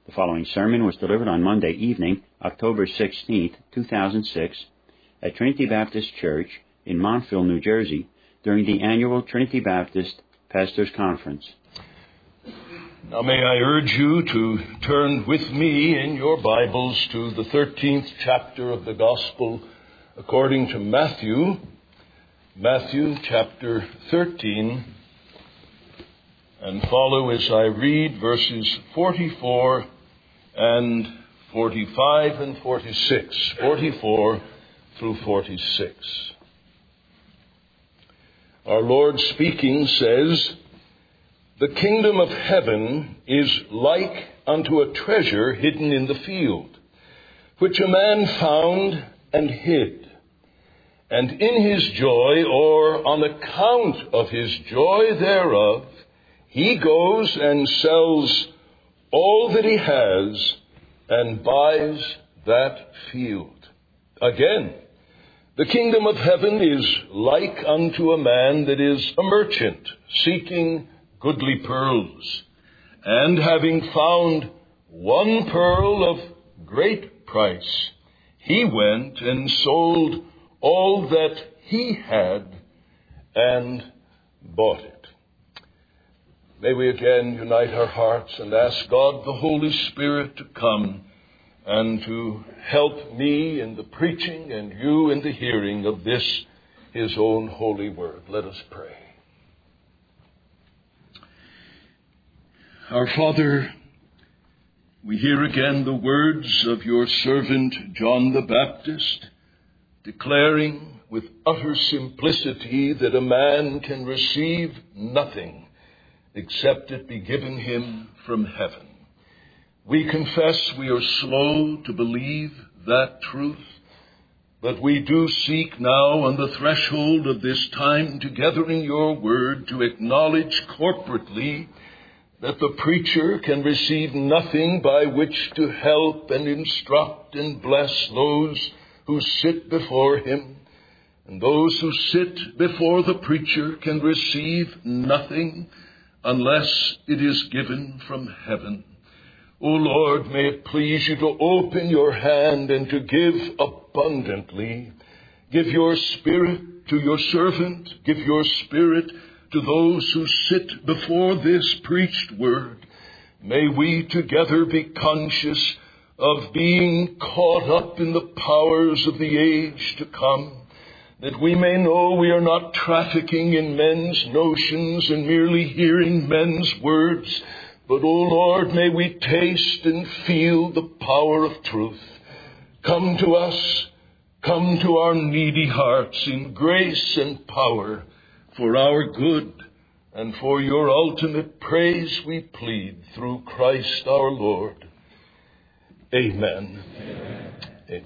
The following sermon was delivered on Monday evening, October 16, 2006, at Trinity Baptist Church in Montville, New Jersey, during the annual Trinity Baptist Pastors Conference. Now may I urge you to turn with me in your Bibles to the 13th chapter of the Gospel according to Matthew chapter 13, and follow as I read verses 44 and 45 and 46, 44 through 46. Our Lord speaking says, "The kingdom of heaven is like unto a treasure hidden in the field, which a man found and hid. And in his joy, or on account of his joy thereof, he goes and sells all that he has and buys that field. Again, the kingdom of heaven is like unto a man that is a merchant, seeking goodly pearls. And having found one pearl of great price, he went and sold all that he had and bought it." May we again unite our hearts and ask God the Holy Spirit to come and to help me in the preaching and you in the hearing of this, His own holy word. Let us pray. Our Father, we hear again the words of your servant John the Baptist, declaring with utter simplicity that a man can receive nothing except it be given him from heaven. We confess we are slow to believe that truth, but we do seek now on the threshold of this time together in your word to acknowledge corporately that the preacher can receive nothing by which to help and instruct and bless those who sit before him, and those who sit before the preacher can receive nothing unless it is given from heaven. O Lord, may it please you to open your hand and to give abundantly. Give your Spirit to your servant. Give your Spirit to those who sit before this preached word. May we together be conscious of being caught up in the powers of the age to come, that we may know we are not trafficking in men's notions and merely hearing men's words, but, O Lord, may we taste and feel the power of truth. Come to us, come to our needy hearts in grace and power for our good and for your ultimate praise we plead through Christ our Lord. Amen. Amen. Amen.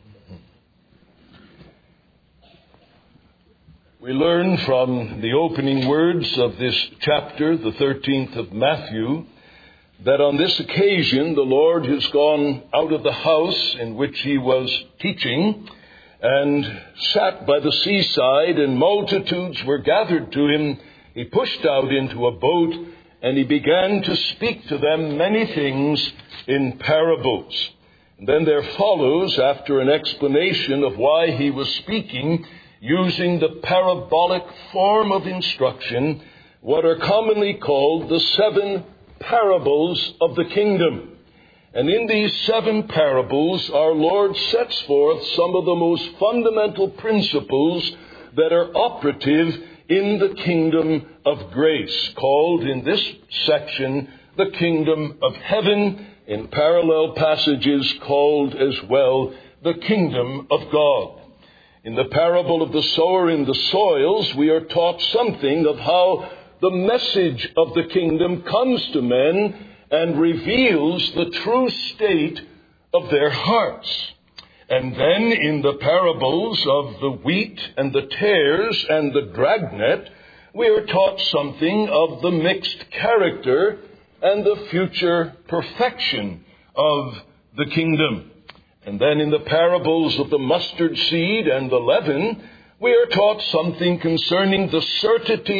We learn from the opening words of this chapter, the 13th of Matthew, that on this occasion the Lord has gone out of the house in which he was teaching and sat by the seaside, and multitudes were gathered to him. He pushed out into a boat and he began to speak to them many things in parables. And then there follows, after an explanation of why he was speaking, using the parabolic form of instruction, what are commonly called the 7 parables of the kingdom. And in these 7 parables, our Lord sets forth some of the most fundamental principles that are operative in the kingdom of grace, called in this section the kingdom of heaven, in parallel passages called as well the kingdom of God. In the parable of the sower in the soils, we are taught something of how the message of the kingdom comes to men and reveals the true state of their hearts. And then in the parables of the wheat and the tares and the dragnet, we are taught something of the mixed character and the future perfection of the kingdom. And then in the parables of the mustard seed and the leaven, we are taught something concerning the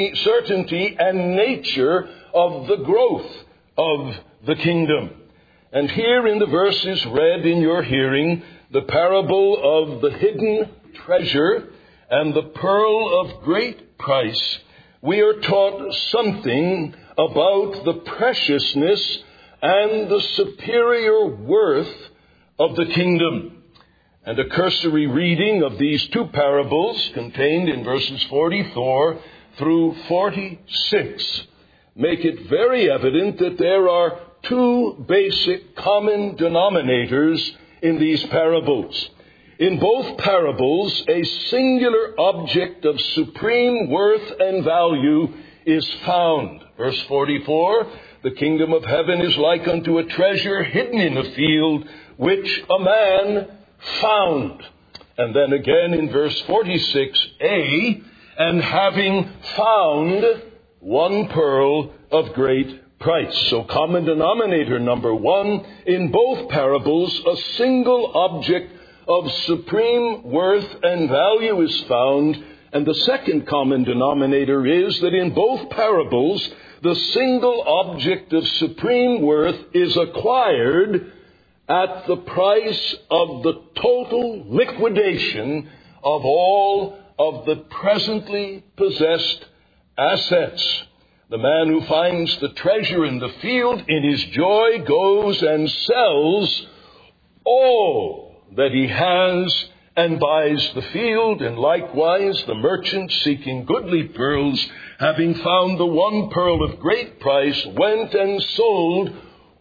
certainty and nature of the growth of the kingdom. And here in the verses read in your hearing, the parable of the hidden treasure and the pearl of great price, we are taught something about the preciousness and the superior worth of the kingdom. And a cursory reading of these two parables contained in verses 44 through 46 make it very evident that there are two basic common denominators in these parables. In both parables, a singular object of supreme worth and value is found. Verse 44, the kingdom of heaven is like unto a treasure hidden in a field, which a man found. And then again in verse 46a, and having found one pearl of great price. So common denominator number one, in both parables, a single object of supreme worth and value is found. And the second common denominator is that in both parables, the single object of supreme worth is acquired at the price of the total liquidation of all of the presently possessed assets. The man who finds the treasure in the field in his joy goes and sells all that he has and buys the field. And likewise the merchant seeking goodly pearls, having found the one pearl of great price, went and sold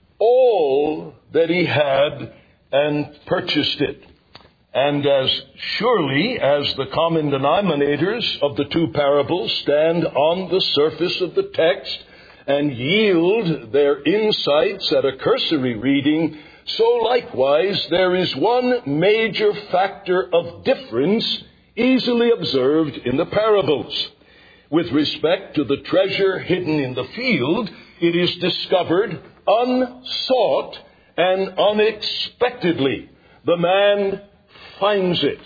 all that he had and purchased it. And as surely as the common denominators of the two parables stand on the surface of the text and yield their insights at a cursory reading, so likewise there is one major factor of difference easily observed in the parables. With respect to the treasure hidden in the field, it is discovered unsought and unexpectedly. The man finds it.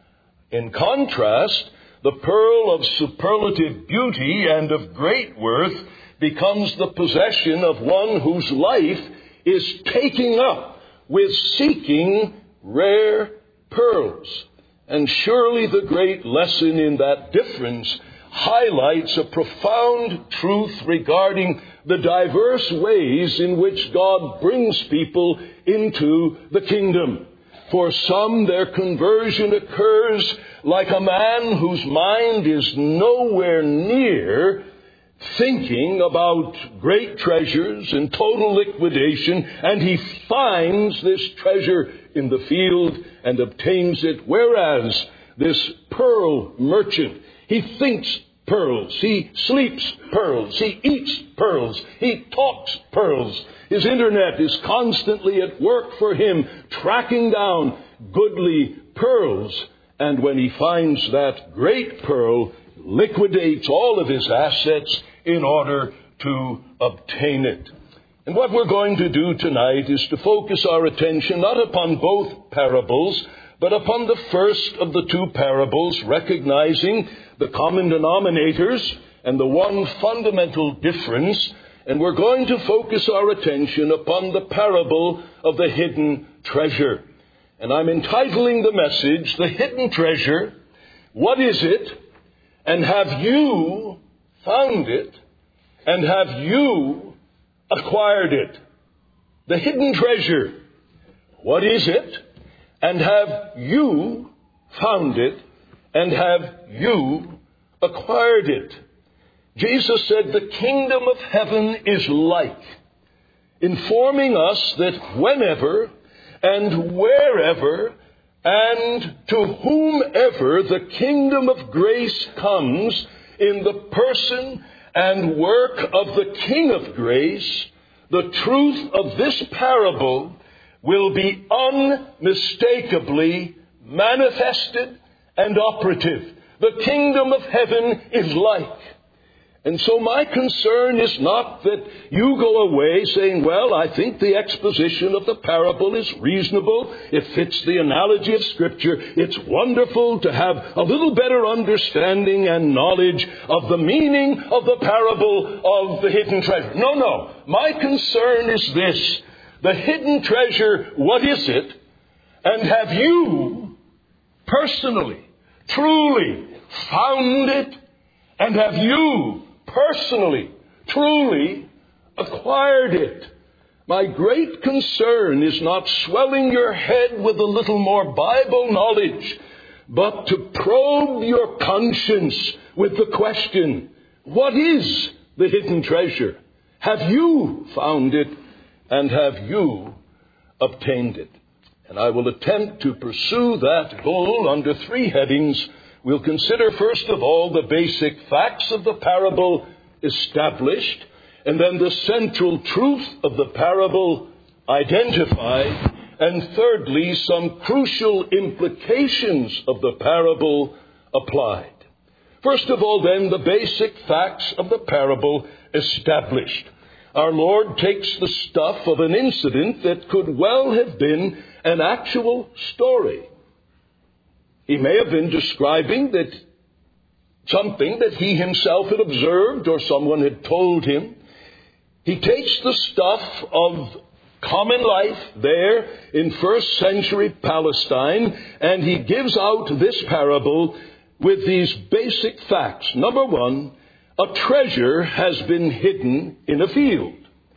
In contrast, the pearl of superlative beauty and of great worth becomes the possession of one whose life is taking up with seeking rare pearls. And surely the great lesson in that difference highlights a profound truth regarding the diverse ways in which God brings people into the kingdom. For some, their conversion occurs like a man whose mind is nowhere near thinking about great treasures and total liquidation, and he finds this treasure in the field and obtains it. Whereas this pearl merchant, he thinks pearls, he sleeps pearls, he eats pearls, he talks pearls. His internet is constantly at work for him, tracking down goodly pearls. And when he finds that great pearl, liquidates all of his assets in order to obtain it. And what we're going to do tonight is to focus our attention not upon both parables, but upon the first of the two parables, recognizing the common denominators and the one fundamental difference. And we're going to focus our attention upon the parable of the hidden treasure. And I'm entitling the message, The Hidden Treasure. What is it? And have you found it? And have you acquired it? The hidden treasure. What is it? And have you found it? And have you acquired it? Jesus said the kingdom of heaven is like, informing us that whenever and wherever and to whomever the kingdom of grace comes in the person and work of the King of grace, the truth of this parable will be unmistakably manifested and operative. The kingdom of heaven is like. And so my concern is not that you go away saying, well, I think the exposition of the parable is reasonable. It fits the analogy of Scripture. It's wonderful to have a little better understanding and knowledge of the meaning of the parable of the hidden treasure. No. My concern is this, The hidden treasure, what is it? And have you personally, truly found it? And have you personally, truly acquired it? My great concern is not swelling your head with a little more Bible knowledge, but to probe your conscience with the question, what is the hidden treasure? Have you found it, and have you obtained it? And I will attempt to pursue that goal under three headings. We'll consider, first of all, the basic facts of the parable established, and then the central truth of the parable identified, and thirdly, some crucial implications of the parable applied. First of all, then, the basic facts of the parable established. Our Lord takes the stuff of an incident that could well have been an actual story. He may have been describing something that he himself had observed or someone had told him. He takes the stuff of common life there in first century Palestine, and he gives out this parable with these basic facts. Number one, a treasure has been hidden in a field.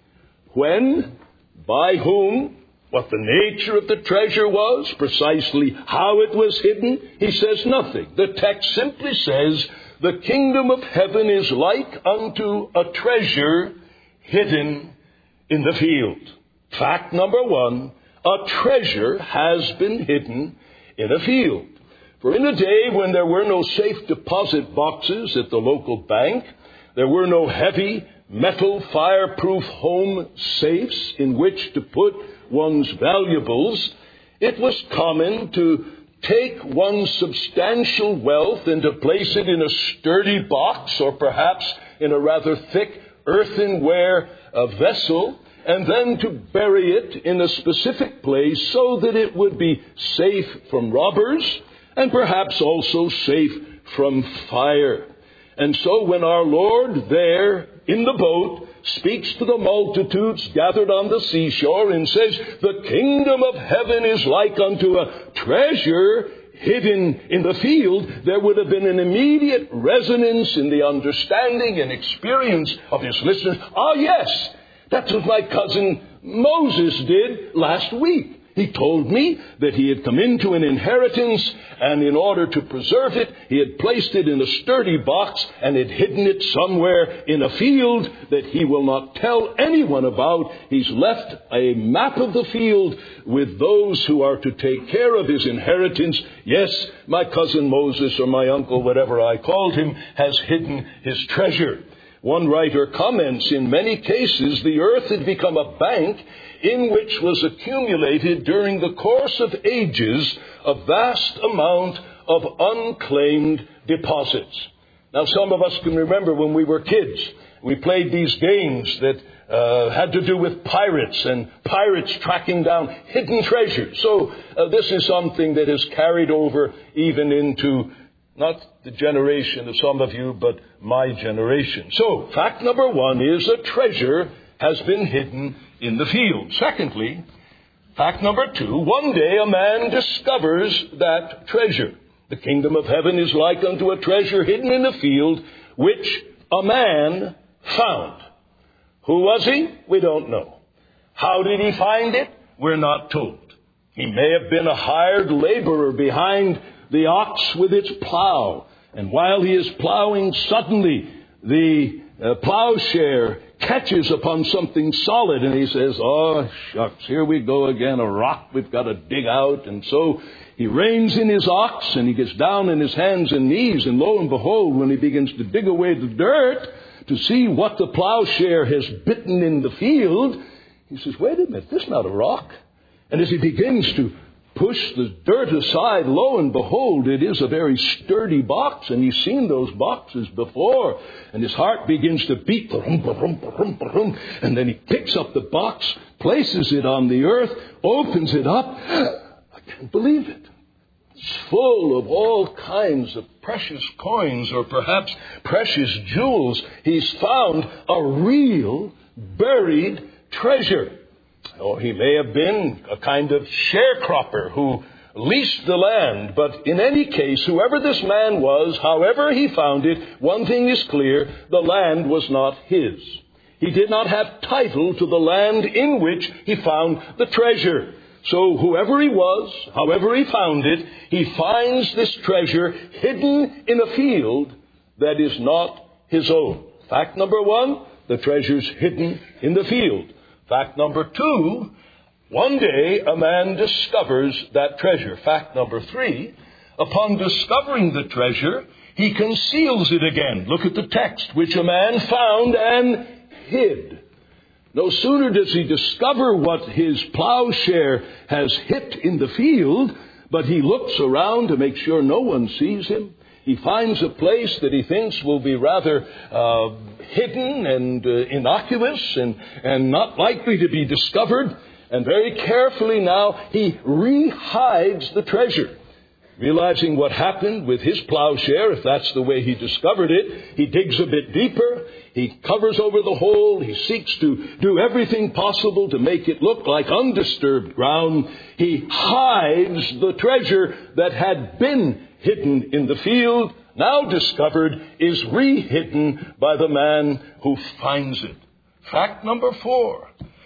When, by whom, what the nature of the treasure was, precisely how it was hidden, he says nothing. The text simply says, the kingdom of heaven is like unto a treasure hidden in the field. Fact number one, a treasure has been hidden in a field. For in a day when there were no safe deposit boxes at the local bank, there were no heavy metal fireproof home safes in which to put one's valuables, it was common to take one's substantial wealth and to place it in a sturdy box or perhaps in a rather thick earthenware vessel, and then to bury it in a specific place so that it would be safe from robbers and perhaps also safe from fire. And so when our Lord there in the boat speaks to the multitudes gathered on the seashore and says, the kingdom of heaven is like unto a treasure hidden in the field, there would have been an immediate resonance in the understanding and experience of his listeners. Ah, yes, that's what my cousin Moses did last week. He told me that he had come into an inheritance, and in order to preserve it, he had placed it in a sturdy box and had hidden it somewhere in a field that he will not tell anyone about. He's left a map of the field with those who are to take care of his inheritance. Yes, my cousin Moses, or my uncle, whatever I called him, has hidden his treasure. One writer comments, in many cases, the earth had become a bank in which was accumulated during the course of ages a vast amount of unclaimed deposits. Now, some of us can remember when we were kids, we played these games that had to do with pirates and pirates tracking down hidden treasures. So this is something that has carried over even into not the generation of some of you, but my generation. So, fact number one is a treasure has been hidden in the field. Secondly, fact number two, one day a man discovers that treasure. The kingdom of heaven is like unto a treasure hidden in the field, which a man found. Who was he? We don't know. How did he find it? We're not told. He may have been a hired laborer behind the ox with its plow. And while he is plowing, suddenly the plowshare catches upon something solid, and he says, oh, shucks, here we go again, a rock we've got to dig out. And so he reins in his ox, and he gets down on his hands and knees, and lo and behold, when he begins to dig away the dirt to see what the plowshare has bitten in the field, he says, wait a minute, this is not a rock. And as he begins to push the dirt aside, lo and behold, it is a very sturdy box, and he's seen those boxes before, and his heart begins to beat, and then he picks up the box, places it on the earth, opens it up. I can't believe it. It's full of all kinds of precious coins, or perhaps precious jewels. He's found a real buried treasure. Or he may have been a kind of sharecropper who leased the land. But in any case, whoever this man was, however he found it, one thing is clear: the land was not his. He did not have title to the land in which he found the treasure. So whoever he was, however he found it, he finds this treasure hidden in a field that is not his own. Fact number one, the treasure's hidden in the field. Fact number two, one day a man discovers that treasure. Fact number three, upon discovering the treasure, he conceals it again. Look at the text, which a man found and hid. No sooner does he discover what his plowshare has hit in the field, but he looks around to make sure no one sees him. He finds a place that he thinks will be rather hidden and innocuous and not likely to be discovered. And very carefully now he rehides the treasure. Realizing what happened with his plowshare, if that's the way he discovered it, he digs a bit deeper. He covers over the hole. He seeks to do everything possible to make it look like undisturbed ground. He hides the treasure that had been hidden in the field, now discovered, is re-hidden by the man who finds it. Fact number four.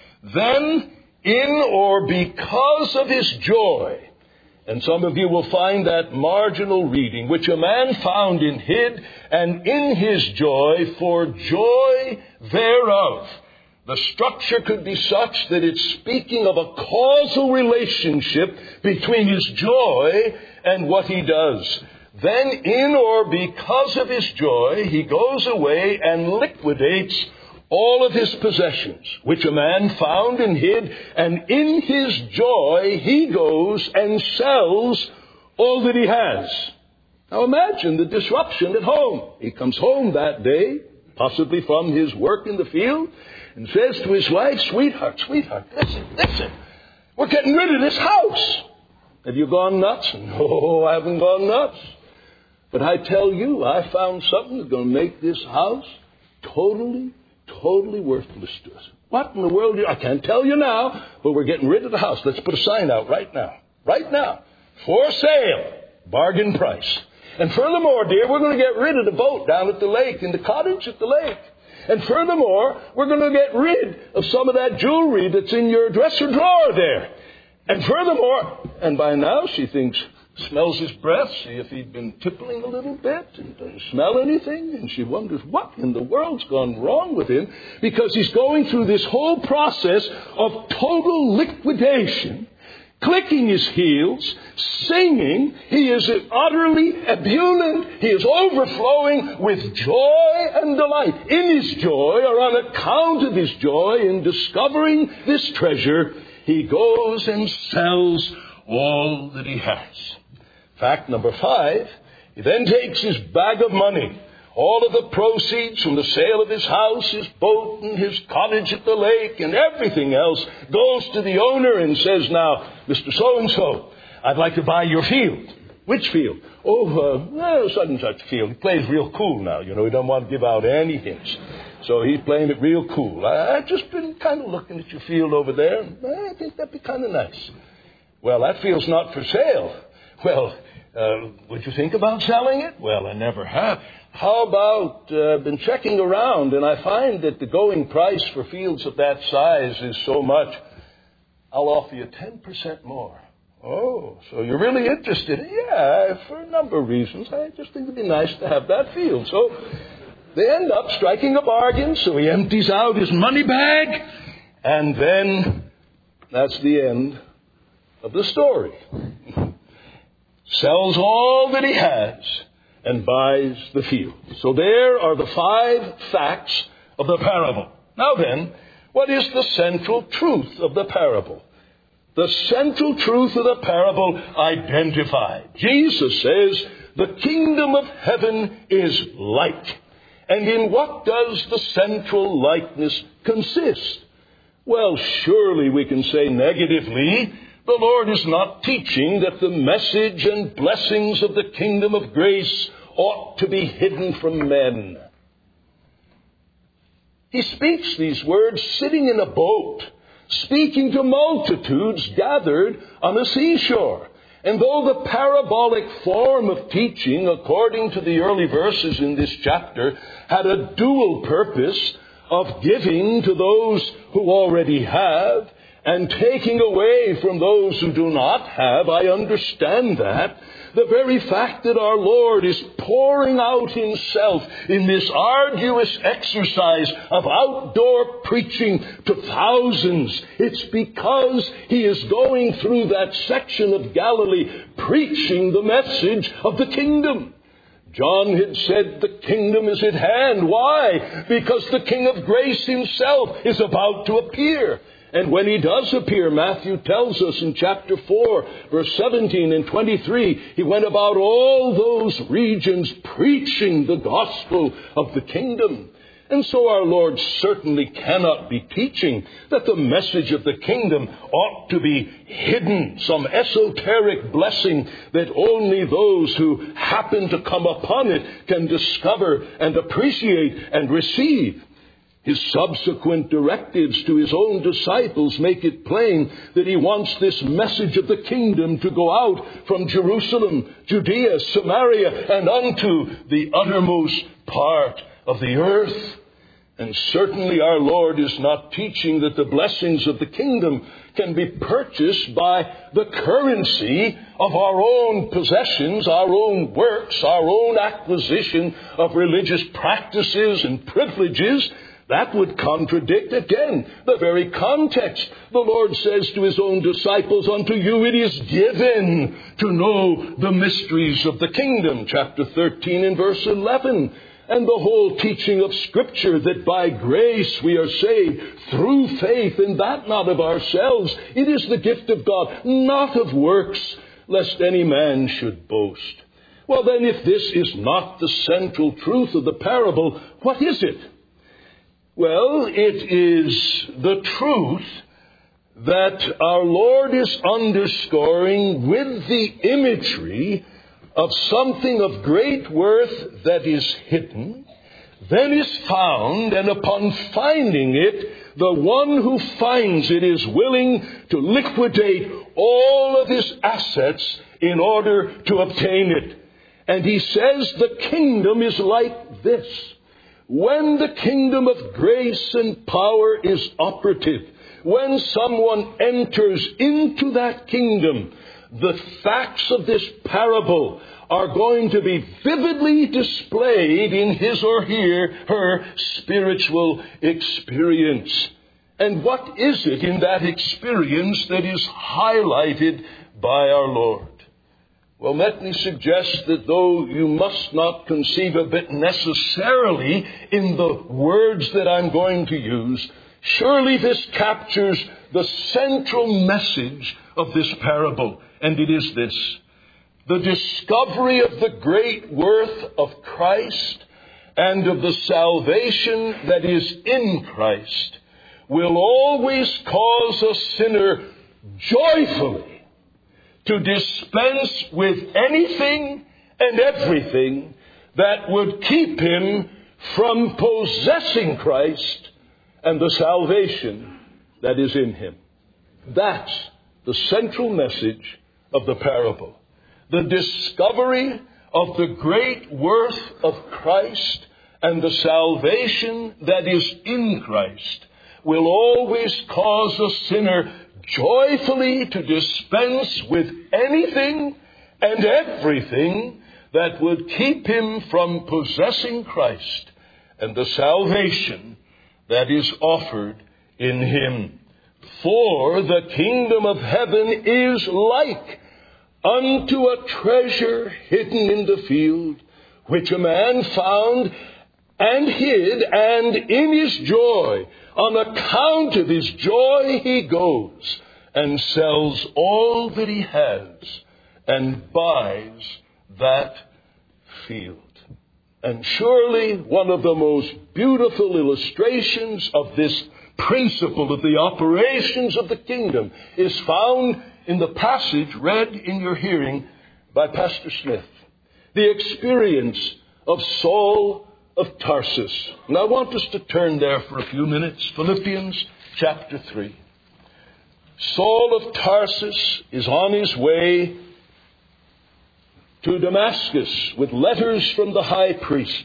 Then, in or because of his joy, and some of you will find that marginal reading, which a man found and hid, and in his joy, for joy thereof. The structure could be such that it's speaking of a causal relationship between his joy and what he does. Then, in or because of his joy, he goes away and liquidates all of his possessions, which a man found and hid, and in his joy he goes and sells all that he has. Now imagine the disruption at home. He comes home that day, possibly from his work in the field, and says to his wife, sweetheart, listen, we're getting rid of this house. Have you gone nuts? No, I haven't gone nuts. But I tell you, I found something that's going to make this house totally worthless to us. What in the world? I can't tell you now, but we're getting rid of the house. Let's put a sign out right now. Right now. For sale. Bargain price. And furthermore, dear, we're going to get rid of the boat down at the lake, in the cottage at the lake. And furthermore, we're going to get rid of some of that jewelry that's in your dresser drawer there. And furthermore, and by now she thinks, smells his breath, see if he'd been tippling a little bit, and doesn't smell anything, and she wonders what in the world's gone wrong with him, because he's going through this whole process of total liquidation, clicking his heels, singing. He is utterly ebullient. He is overflowing with joy and delight. In his joy, or on account of his joy in discovering this treasure, he goes and sells all that he has. Fact number five, he then takes his bag of money, all of the proceeds from the sale of his house, his boat, and his cottage at the lake, and everything else, goes to the owner and says, now, Mr. So-and-so, I'd like to buy your field. Which field? Such and such field. He plays real cool now, he doesn't want to give out any hints. So he's playing it real cool. I've just been kind of looking at your field over there. I think that'd be kind of nice. Well, that field's not for sale. Well, would you think about selling it? Well, I never have. How about, I've been checking around, and I find that the going price for fields of that size is so much, I'll offer you 10% more. Oh, so you're really interested? Yeah, for a number of reasons. I just think it'd be nice to have that field. So they end up striking a bargain, so he empties out his money bag, and then that's the end of the story. Sells all that he has and buys the field. So there are the 5 facts of the parable. Now then, what is the central truth of the parable? The central truth of the parable identified. Jesus says, the kingdom of heaven is like. And in what does the central likeness consist? Well, surely we can say negatively, the Lord is not teaching that the message and blessings of the kingdom of grace ought to be hidden from men. He speaks these words sitting in a boat, speaking to multitudes gathered on a seashore. And though the parabolic form of teaching, according to the early verses in this chapter, had a dual purpose of giving to those who already have and taking away from those who do not have, I understand that. The very fact that our Lord is pouring out Himself in this arduous exercise of outdoor preaching to thousands, it's because He is going through that section of Galilee preaching the message of the kingdom. John had said the kingdom is at hand. Why? Because the King of grace Himself is about to appear. And when He does appear, Matthew tells us in chapter 4, verse 17 and 23, He went about all those regions preaching the gospel of the kingdom. And so our Lord certainly cannot be teaching that the message of the kingdom ought to be hidden, some esoteric blessing that only those who happen to come upon it can discover and appreciate and receive. His subsequent directives to His own disciples make it plain that He wants this message of the kingdom to go out from Jerusalem, Judea, Samaria, and unto the uttermost part of the earth. And certainly our Lord is not teaching that the blessings of the kingdom can be purchased by the currency of our own possessions, our own works, our own acquisition of religious practices and privileges. That would contradict, again, the very context. The Lord says to His own disciples, unto you it is given to know the mysteries of the kingdom. Chapter 13 and verse 11. And the whole teaching of Scripture, that by grace we are saved through faith, and that not of ourselves. It is the gift of God, not of works, lest any man should boast. Well then, if this is not the central truth of the parable, what is it? Well, it is the truth that our Lord is underscoring with the imagery of something of great worth that is hidden, then is found, and upon finding it, the one who finds it is willing to liquidate all of his assets in order to obtain it. And he says the kingdom is like this. When the kingdom of grace and power is operative, when someone enters into that kingdom, the facts of this parable are going to be vividly displayed in his or her spiritual experience. And what is it in that experience that is highlighted by our Lord? Well, let me suggest that though you must not conceive of it necessarily in the words that I'm going to use, surely this captures the central message of this parable, and it is this. The discovery of the great worth of Christ and of the salvation that is in Christ will always cause a sinner joyfully to dispense with anything and everything that would keep him from possessing Christ and the salvation that is in him. That's the central message of the parable. The discovery of the great worth of Christ and the salvation that is in Christ will always cause a sinner joyfully to dispense with anything and everything that would keep him from possessing Christ and the salvation that is offered in him. For the kingdom of heaven is like unto a treasure hidden in the field, which a man found and hid, and in his joy, on account of his joy, he goes and sells all that he has and buys that field. And surely one of the most beautiful illustrations of this principle of the operations of the kingdom is found in the passage read in your hearing by Pastor Smith. The experience of Saul of Tarsus. And I want us to turn there for a few minutes. Philippians chapter 3. Saul of Tarsus is on his way to Damascus with letters from the high priest,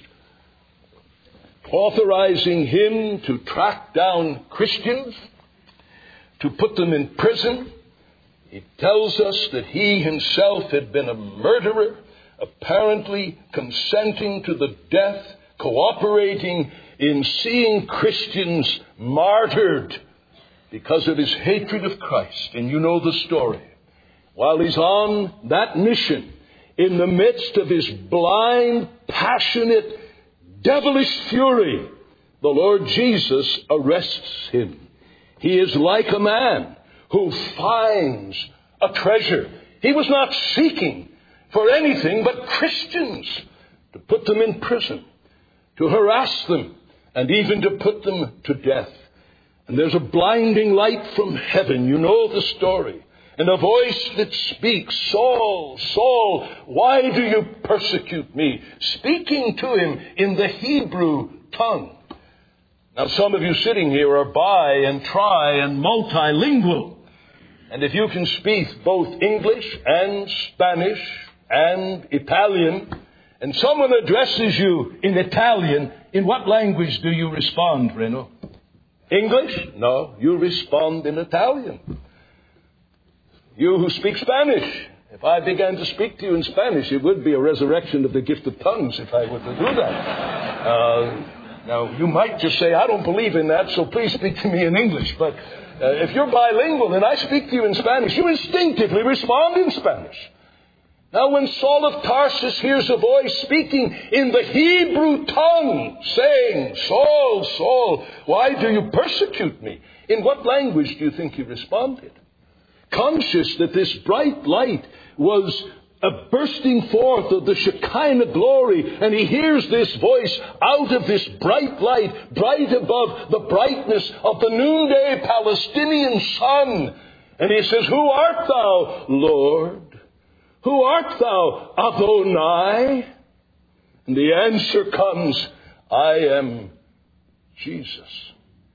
authorizing him to track down Christians, to put them in prison. It tells us that he himself had been a murderer, apparently consenting to the death, cooperating in seeing Christians martyred because of his hatred of Christ. And you know the story. While he's on that mission, in the midst of his blind, passionate, devilish fury, the Lord Jesus arrests him. He is like a man who finds a treasure. He was not seeking for anything but Christians, to put them in prison, to harass them, and even to put them to death. And there's a blinding light from heaven. You know the story. And a voice that speaks, "Saul, Saul, why do you persecute me?" Speaking to him in the Hebrew tongue. Now, some of you sitting here are bi and tri and multilingual. And if you can speak both English and Spanish and Italian, and someone addresses you in Italian, in what language do you respond, Reno? English? No, you respond in Italian. You who speak Spanish, if I began to speak to you in Spanish, it would be a resurrection of the gift of tongues if I were to do that. Now, you might just say, "I don't believe in that, so please speak to me in English." But if you're bilingual and I speak to you in Spanish, you instinctively respond in Spanish. Now, when Saul of Tarsus hears a voice speaking in the Hebrew tongue, saying, "Saul, Saul, why do you persecute me?" In what language do you think he responded? Conscious that this bright light was a bursting forth of the Shekinah glory, and he hears this voice out of this bright light, bright above the brightness of the noonday Palestinian sun. And he says, "Who art thou, Lord? Who art thou, Adonai?" And the answer comes, "I am Jesus."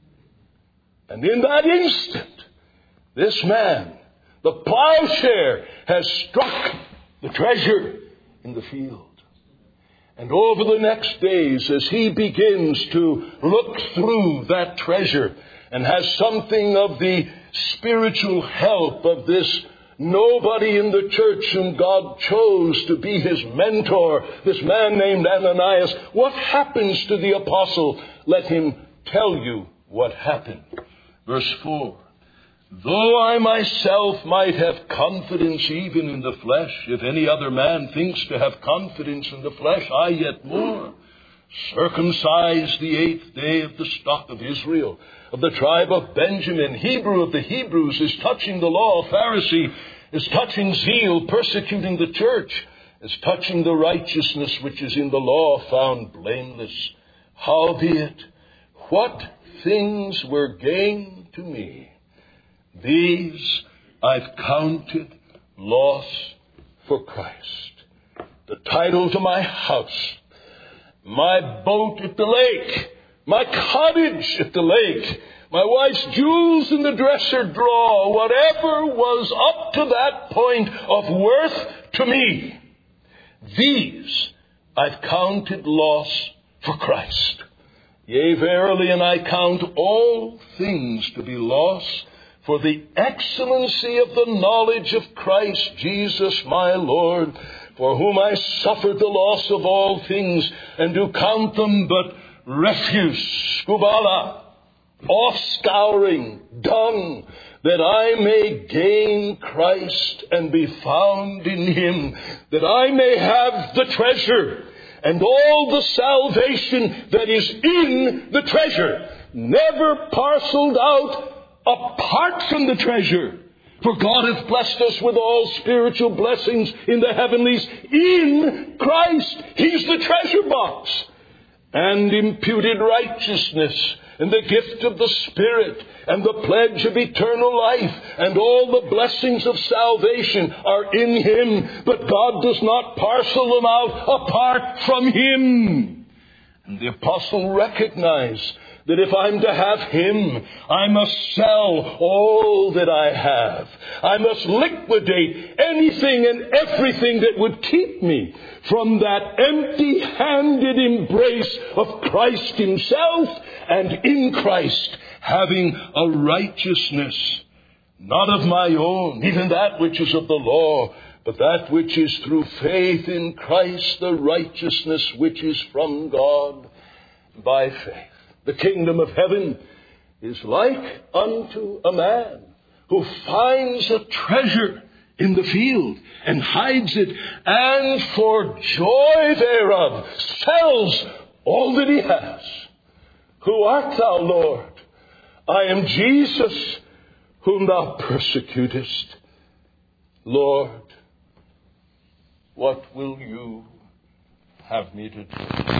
And in that instant, this man, the plowshare, has struck the treasure in the field. And over the next days, as he begins to look through that treasure and has something of the spiritual help of this nobody in the church whom God chose to be his mentor, this man named Ananias, what happens to the apostle? Let him tell you what happened. Verse 4. "Though I myself might have confidence even in the flesh, if any other man thinks to have confidence in the flesh, I yet more. Circumcised the 8th day of the stock of Israel, of the tribe of Benjamin, Hebrew of the Hebrews, is touching the law, Pharisee, is touching zeal, persecuting the church, is touching the righteousness which is in the law, found blameless. Howbeit, what things were gain to me, these I've counted loss for Christ. The title to my house, my boat at the lake, my cottage at the lake, my wife's jewels in the dresser drawer, whatever was up to that point of worth to me, these I've counted loss for Christ. Yea, verily, and I count all things to be loss for the excellency of the knowledge of Christ Jesus my Lord, for whom I suffered the loss of all things, and do count them but refuse, skubala, off-scouring, dung, that I may gain Christ and be found in him, that I may have the treasure and all the salvation that is in the treasure, never parceled out apart from the treasure. For God hath blessed us with all spiritual blessings in the heavenlies in Christ. He's the treasure box. And imputed righteousness, and the gift of the Spirit, and the pledge of eternal life, and all the blessings of salvation are in him. But God does not parcel them out apart from him. And the apostle recognized that if I'm to have Him, I must sell all that I have. I must liquidate anything and everything that would keep me from that empty-handed embrace of Christ Himself, and in Christ having a righteousness, not of my own, even that which is of the law, but that which is through faith in Christ, the righteousness which is from God by faith. The kingdom of heaven is like unto a man who finds a treasure in the field and hides it, and for joy thereof sells all that he has. Who art thou, Lord? I am Jesus, whom thou persecutest. Lord, what will you have me to do?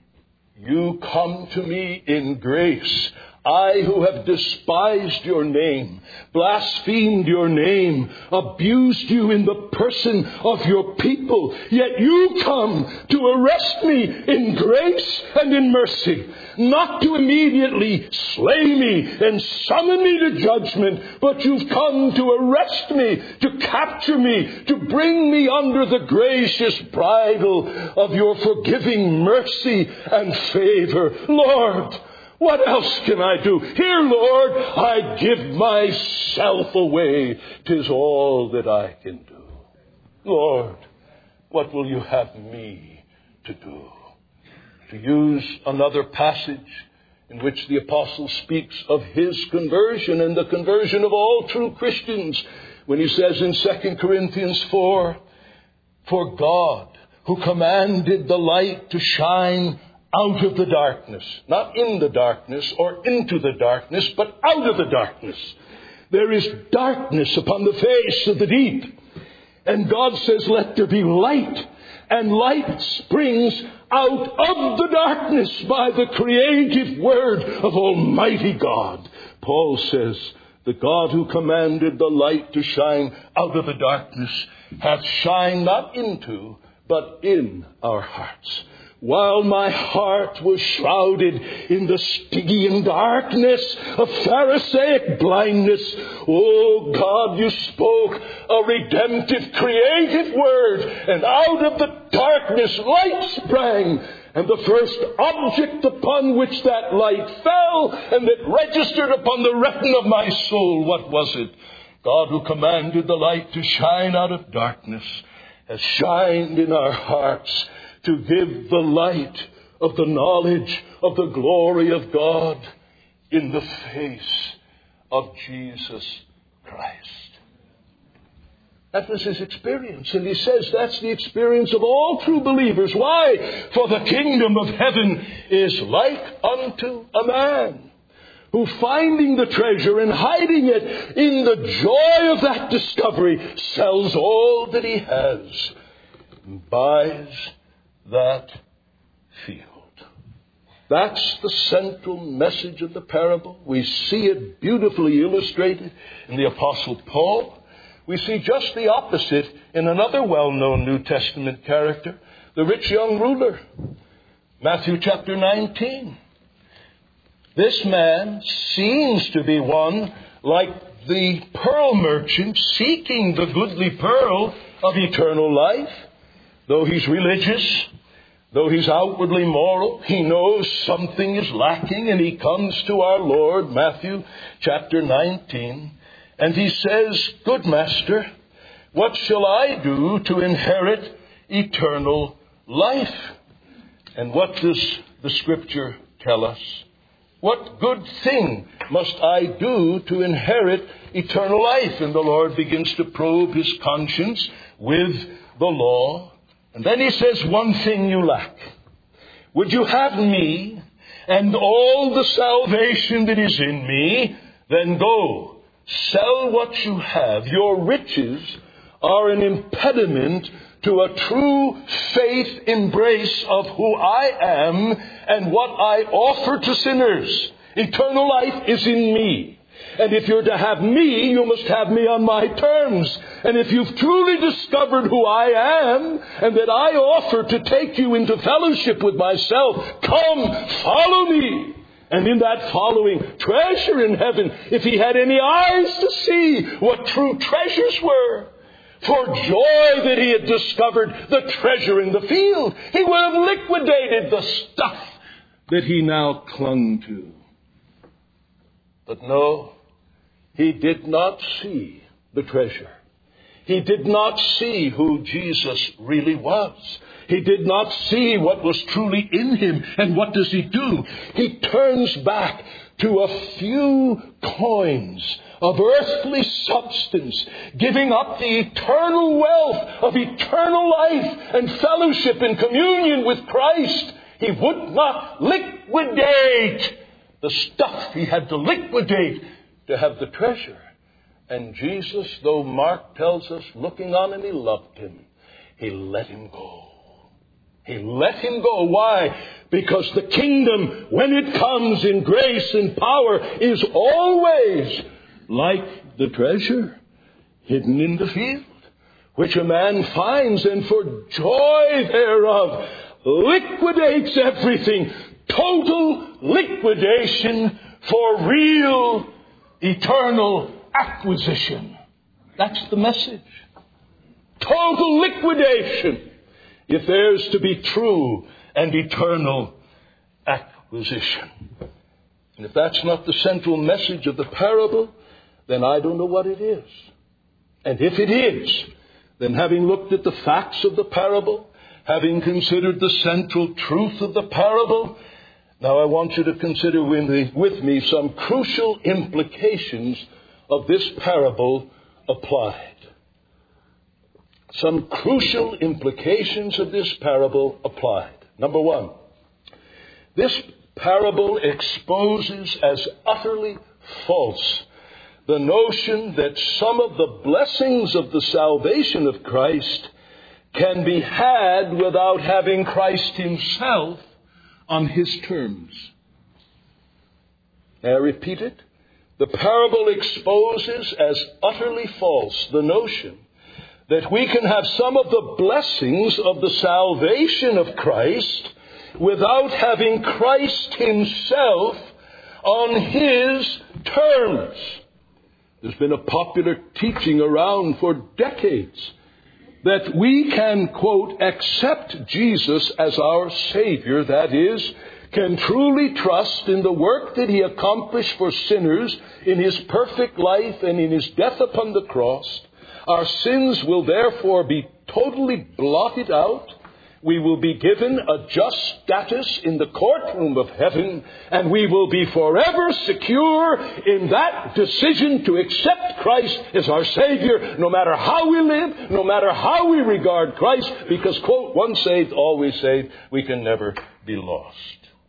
You come to me in grace. I who have despised your name, blasphemed your name, abused you in the person of your people, yet you come to arrest me in grace and in mercy, not to immediately slay me and summon me to judgment, but you've come to arrest me, to capture me, to bring me under the gracious bridle of your forgiving mercy and favor. Lord, what else can I do? Here, Lord, I give myself away. 'Tis all that I can do. Lord, what will you have me to do? To use another passage in which the apostle speaks of his conversion and the conversion of all true Christians, when he says in 2 Corinthians 4, "For God, who commanded the light to shine out of the darkness," not in the darkness or into the darkness, but out of the darkness. There is darkness upon the face of the deep. And God says, let there be light. And light springs out of the darkness by the creative word of Almighty God. Paul says, the God who commanded the light to shine out of the darkness hath shined not into, but in our hearts. While my heart was shrouded in the Stygian darkness of Pharisaic blindness, oh God, you spoke a redemptive, creative word, and out of the darkness light sprang. And the first object upon which that light fell and that registered upon the retina of my soul, what was it? God, who commanded the light to shine out of darkness, has shined in our hearts to give the light of the knowledge of the glory of God in the face of Jesus Christ. That was his experience. And he says that's the experience of all true believers. Why? For the kingdom of heaven is like unto a man who, finding the treasure and hiding it in the joy of that discovery, sells all that he has and buys that field. That's the central message of the parable. We see it beautifully illustrated in the Apostle Paul. We see just the opposite in another well-known New Testament character, the rich young ruler. Matthew chapter 19. This man seems to be one like the pearl merchant seeking the goodly pearl of eternal life. Though he's religious, though he's outwardly moral, he knows something is lacking, and he comes to our Lord, Matthew chapter 19, and he says, "Good master, what shall I do to inherit eternal life?" And what does the Scripture tell us? What good thing must I do to inherit eternal life? And the Lord begins to probe his conscience with the law. And then he says, one thing you lack. Would you have me and all the salvation that is in me? Then go, sell what you have. Your riches are an impediment to a true faith embrace of who I am and what I offer to sinners. Eternal life is in me. And if you're to have me, you must have me on my terms. And if you've truly discovered who I am and that I offer to take you into fellowship with myself, come, follow me. And in that following, treasure in heaven, if he had any eyes to see what true treasures were. For joy that he had discovered the treasure in the field, he would have liquidated the stuff that he now clung to. But no, he did not see the treasure. He did not see who Jesus really was. He did not see what was truly in him. And what does he do? He turns back to a few coins of earthly substance, giving up the eternal wealth of eternal life and fellowship and communion with Christ. He would not liquidate the stuff he had to liquidate to have the treasure. And Jesus, though Mark tells us, looking on him, he loved him, he let him go. He let him go. Why? Because the kingdom, when it comes in grace and power, is always like the treasure hidden in the field, which a man finds and for joy thereof liquidates everything. Total liquidation for real, eternal acquisition. That's the message. Total liquidation if there's to be true and eternal acquisition. And if that's not the central message of the parable, then I don't know what it is. And if it is, then having looked at the facts of the parable, having considered the central truth of the parable, now I want you to consider with me some crucial implications of this parable applied. Some crucial implications of this parable applied. Number one, this parable exposes as utterly false the notion that some of the blessings of the salvation of Christ can be had without having Christ himself on his terms. May I repeat it? The parable exposes as utterly false the notion that we can have some of the blessings of the salvation of Christ without having Christ himself on his terms. There's been a popular teaching around for decades that we can, quote, accept Jesus as our Savior, that is, can truly trust in the work that he accomplished for sinners in his perfect life and in his death upon the cross. Our sins will therefore be totally blotted out. We will be given a just status in the courtroom of heaven, and we will be forever secure in that decision to accept Christ as our Savior, no matter how we live, no matter how we regard Christ, because, quote, once saved, always saved, we can never be lost.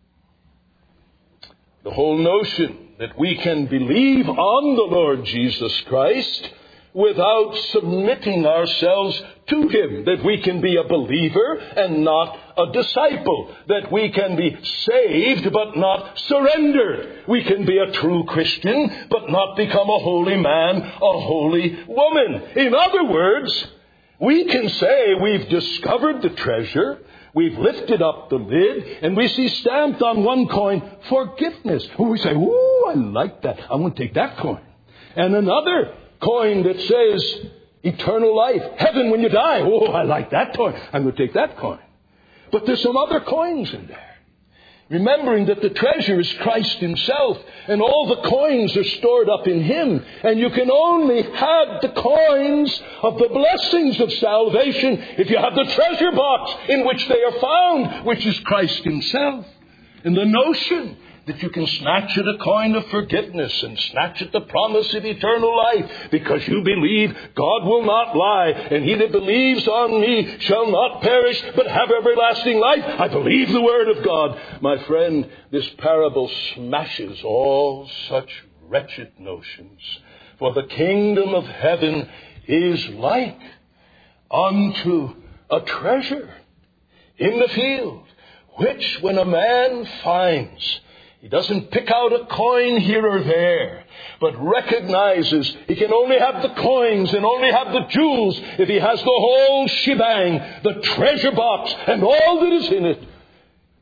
The whole notion that we can believe on the Lord Jesus Christ without submitting ourselves to him, that we can be a believer and not a disciple, that we can be saved but not surrendered. We can be a true Christian but not become a holy man, a holy woman. In other words, we can say we've discovered the treasure, we've lifted up the lid, and we see stamped on one coin, forgiveness. And we say, ooh, I like that. I want to take that coin. And another coin that says eternal life, heaven when you die. Oh, I like that coin. I'm going to take that coin. But there's some other coins in there. Remembering that the treasure is Christ himself, and all the coins are stored up in him. And you can only have the coins of the blessings of salvation if you have the treasure box in which they are found, which is Christ himself. And the notion that you can snatch at a coin of forgiveness and snatch at the promise of eternal life because you believe God will not lie, and he that believes on me shall not perish but have everlasting life. I believe the word of God. My friend, this parable smashes all such wretched notions. For the kingdom of heaven is like unto a treasure in the field, which when a man finds, he doesn't pick out a coin here or there, but recognizes he can only have the coins and only have the jewels if he has the whole shebang, the treasure box and all that is in it.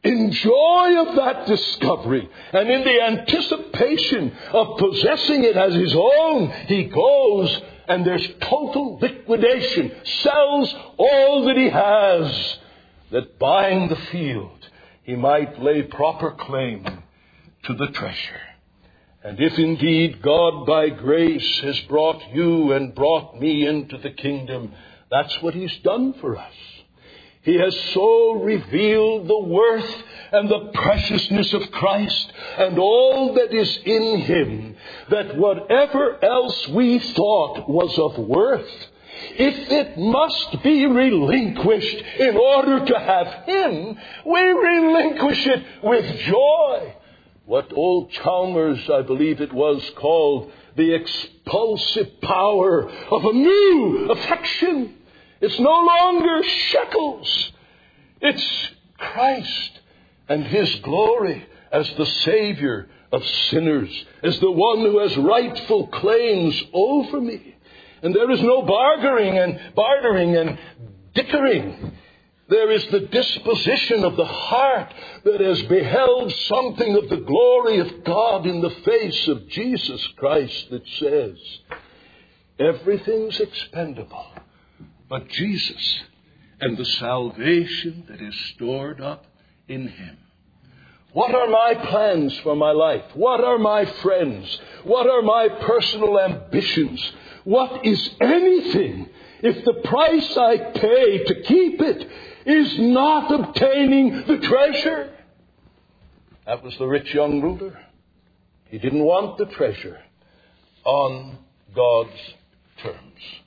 in joy of that discovery and in the anticipation of possessing it as his own, he goes and there's total liquidation, sells all that he has, that buying the field, he might lay proper claim to the treasure. And if indeed God by grace has brought you and brought me into the kingdom, that's what he's done for us. He has so revealed the worth and the preciousness of Christ and all that is in him, that whatever else we thought was of worth, if it must be relinquished in order to have him, we relinquish it with joy. What old Chalmers, I believe it was, called the expulsive power of a new affection. It's no longer shekels. It's Christ and his glory as the Savior of sinners, as the one who has rightful claims over me. And there is no bartering and dickering. There is the disposition of the heart that has beheld something of the glory of God in the face of Jesus Christ, that says, everything's expendable but Jesus and the salvation that is stored up in him. What are my plans for my life? What are my friends? What are my personal ambitions? What is anything if the price I pay to keep it is not obtaining the treasure? That was the rich young ruler. He didn't want the treasure on God's terms.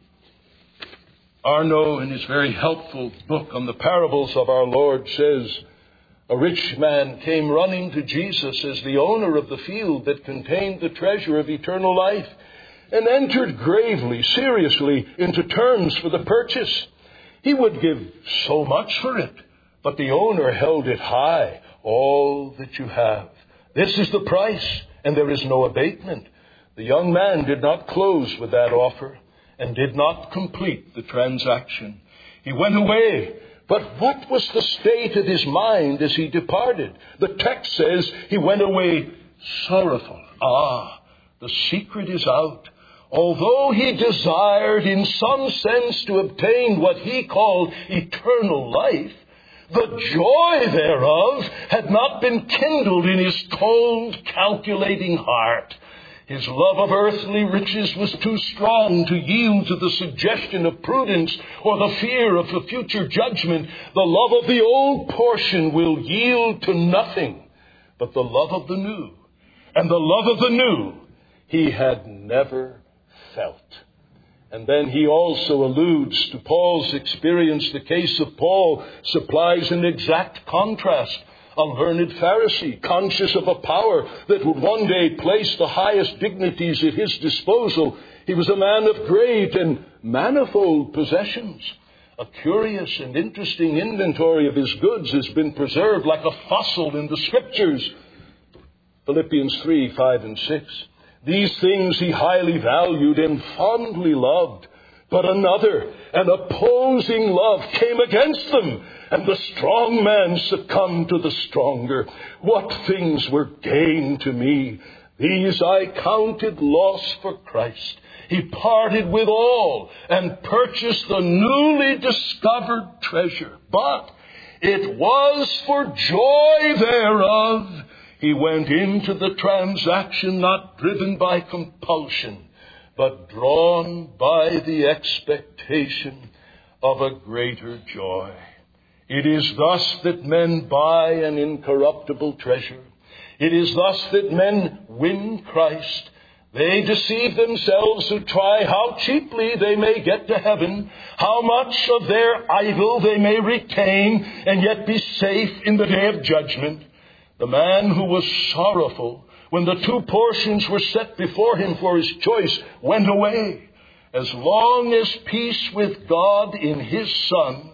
Arnaud, in his very helpful book on the parables of our Lord, says, a rich man came running to Jesus as the owner of the field that contained the treasure of eternal life, and entered gravely, seriously, into terms for the purchase. He would give so much for it, but the owner held it high. All that you have. This is the price, and there is no abatement. The young man did not close with that offer, and did not complete the transaction. He went away. But what was the state of his mind as he departed? The text says he went away sorrowful. The secret is out. Although he desired in some sense to obtain what he called eternal life, the joy thereof had not been kindled in his cold, calculating heart. His love of earthly riches was too strong to yield to the suggestion of prudence or the fear of the future judgment. The love of the old portion will yield to nothing but the love of the new. And the love of the new he had never felt. And then he also alludes to Paul's experience. The case of Paul supplies an exact contrast. A learned Pharisee, conscious of a power that would one day place the highest dignities at his disposal. He was a man of great and manifold possessions. A curious and interesting inventory of his goods has been preserved like a fossil in the Scriptures. Philippians 3, 5, and 6. These things he highly valued and fondly loved. But another, an opposing love, came against them, and the strong man succumbed to the stronger. What things were gain to me, these I counted loss for Christ. He parted with all and purchased the newly discovered treasure. But it was for joy thereof he went into the transaction, not driven by compulsion, but drawn by the expectation of a greater joy. It is thus that men buy an incorruptible treasure. It is thus that men win Christ. They deceive themselves who try how cheaply they may get to heaven, how much of their idol they may retain and yet be safe in the day of judgment. The man who was sorrowful when the two portions were set before him for his choice went away. As long as peace with God in his Son,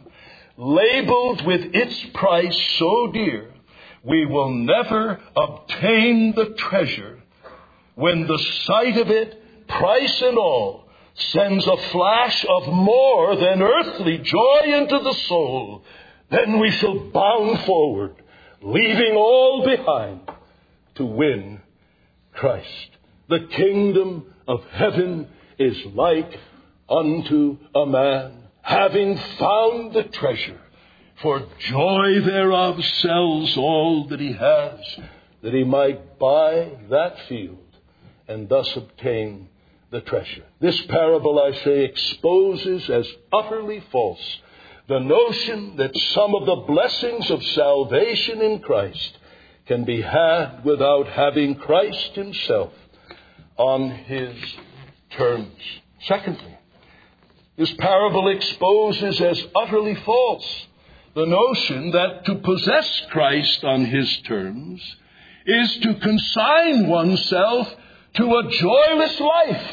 labeled with its price so dear, we will never obtain the treasure. When the sight of it, price and all, sends a flash of more than earthly joy into the soul, then we shall bound forward, leaving all behind to win Christ. The kingdom of heaven is like unto a man, having found the treasure, for joy thereof sells all that he has, that he might buy that field and thus obtain the treasure. This parable, I say, exposes as utterly false the notion that some of the blessings of salvation in Christ can be had without having Christ himself on his terms. Secondly, this parable exposes as utterly false the notion that to possess Christ on his terms is to consign oneself to a joyless life.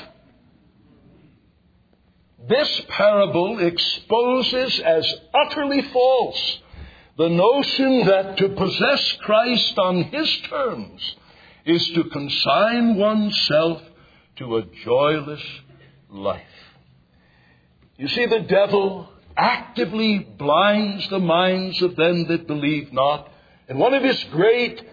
This parable exposes as utterly false the notion that to possess Christ on his terms is to consign oneself to a joyless life. You see, the devil actively blinds the minds of them that believe not. And one of his great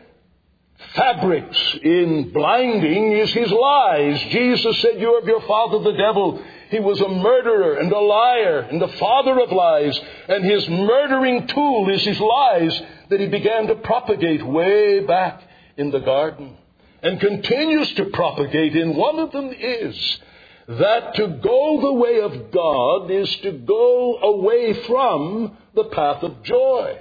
fabrics in blinding is his lies. Jesus said, "You are of your father the devil. He was a murderer and a liar and the father of lies. And his murdering tool is his lies that he began to propagate way back in the garden and continues to propagate. And one of them is that to go the way of God is to go away from the path of joy.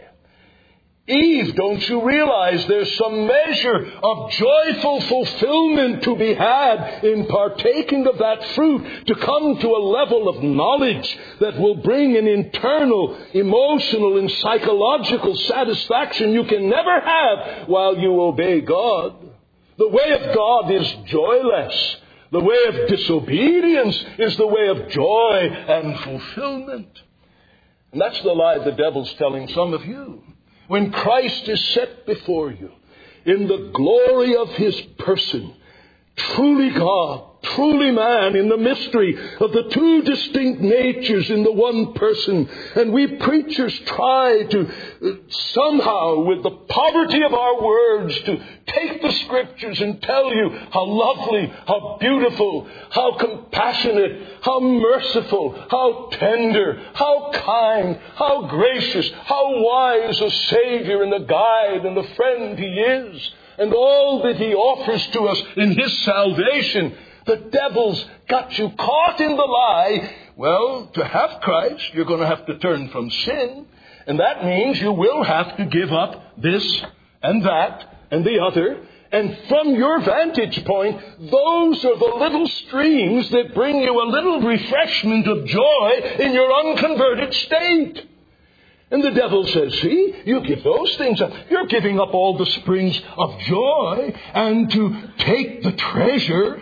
Eve, don't you realize there's some measure of joyful fulfillment to be had in partaking of that fruit, to come to a level of knowledge that will bring an internal, emotional, and psychological satisfaction you can never have while you obey God. The way of God is joyless. The way of disobedience is the way of joy and fulfillment. And that's the lie the devil's telling some of you. When Christ is set before you in the glory of his person, truly God, truly man, in the mystery of the two distinct natures in the one person. And we preachers try to somehow, with the poverty of our words, to take the scriptures and tell you how lovely, how beautiful, how compassionate, how merciful, how tender, how kind, how gracious, how wise a Savior and a guide and a friend he is. And all that he offers to us in his salvation. The devil's got you caught in the lie. Well, to have Christ, you're going to have to turn from sin. And that means you will have to give up this and that and the other. And from your vantage point, those are the little streams that bring you a little refreshment of joy in your unconverted state. And the devil says, see, you give those things up. You're giving up all the springs of joy. And to take the treasure,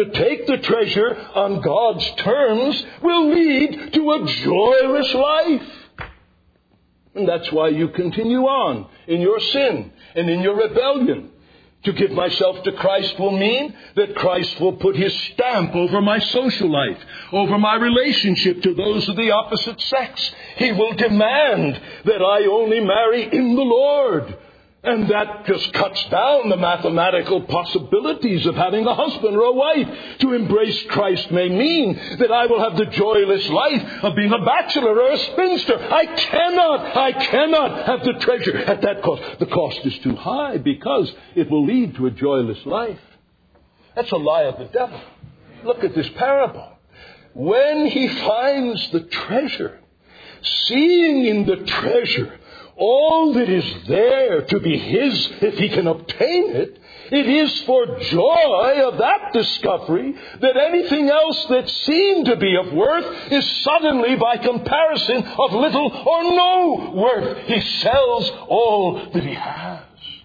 on God's terms will lead to a joyless life. And that's why you continue on in your sin and in your rebellion. To give myself to Christ will mean that Christ will put his stamp over my social life, over my relationship to those of the opposite sex. He will demand that I only marry in the Lord. And that just cuts down the mathematical possibilities of having a husband or a wife. To embrace Christ may mean that I will have the joyless life of being a bachelor or a spinster. I cannot have the treasure at that cost. The cost is too high because it will lead to a joyless life. That's a lie of the devil. Look at this parable. When he finds the treasure, seeing in the treasure all that is there to be his if he can obtain it, it is for joy of that discovery that anything else that seemed to be of worth is suddenly, by comparison, of little or no worth. He sells all that he has.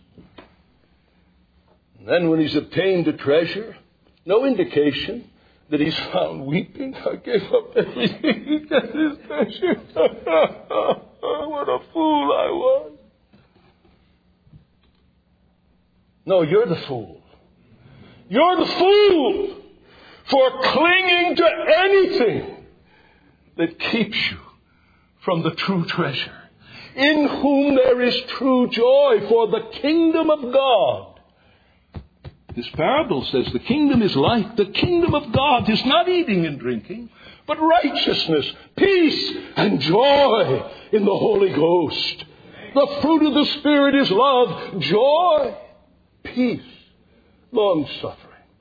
And then when he's obtained the treasure, no indication that he's found weeping. I gave up everything to get this treasure. What a fool I was. No, you're the fool. You're the fool for clinging to anything that keeps you from the true treasure. in whom there is true joy for the kingdom of God. This parable says the kingdom is life. The kingdom of God is not eating and drinking, but righteousness, peace, and joy in the Holy Ghost. The fruit of the Spirit is love, joy, peace, long-suffering.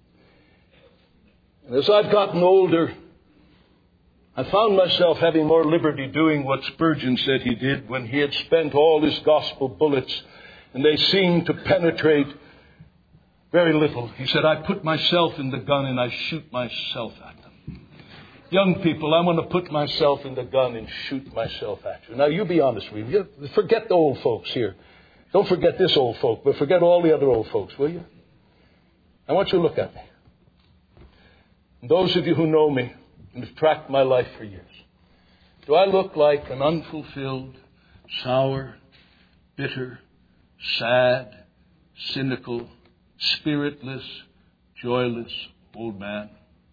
And as I've gotten older, I found myself having more liberty doing what Spurgeon said he did when he had spent all his gospel bullets and they seemed to penetrate very little. He said, I put myself in the gun and I shoot myself at them. Young people, I want to put myself in the gun and shoot myself at you. Now, you be honest with you. Forget the old folks here. Don't forget this old folk, but forget all the other old folks, will you? I want you to look at me. And those of you who know me and have tracked my life for years, do I look like an unfulfilled, sour, bitter, sad, cynical, spiritless, joyless old man?